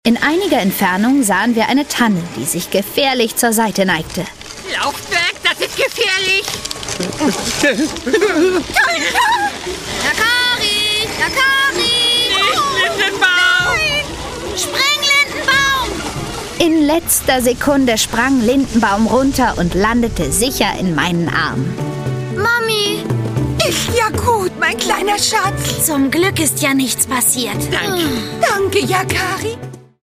In einiger Entfernung sahen wir eine Tanne, die sich gefährlich zur Seite neigte. Lauft weg, das ist gefährlich! Yakari! Yakari! Nicht Lindenbaum! Spring, Lindenbaum! In letzter Sekunde sprang Lindenbaum runter und landete sicher in meinen Armen. Mami! Ist ja gut, mein kleiner Schatz. Zum Glück ist ja nichts passiert. Danke. Danke, Yakari.